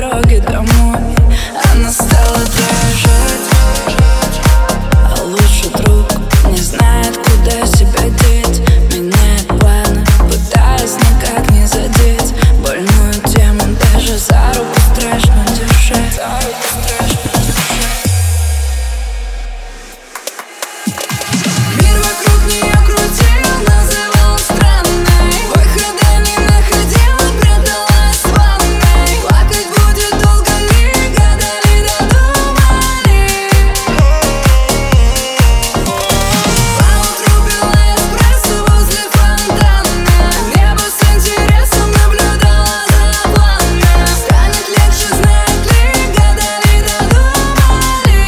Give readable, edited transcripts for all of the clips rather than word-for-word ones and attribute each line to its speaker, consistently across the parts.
Speaker 1: дороге домой она стала дрожать, а лучший друг не знает, куда себя деть. Меняет планы, пытаясь никак не задеть больную тему. Даже за руку страшно держать, за руку страшно держать. Мир вокруг нее крутил, называл странной, выхода не находила, пряталась в ванной. Плакать будет долго ли, гадали, додумали. Поутру пила эспрессо возле фонтана, небо с интересом наблюдала за планом. Станет легче, знает ли, гадали, додумали.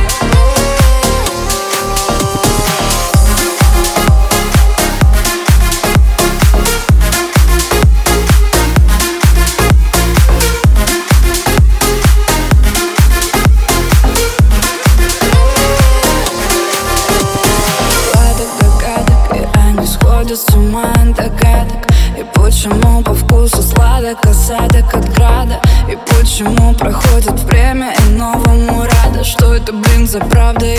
Speaker 1: Догадок, и они сходят с ума от догадок. И почему по вкусу сладок осадок от града? И почему проходит время и новому рада? Что это, блин, за правда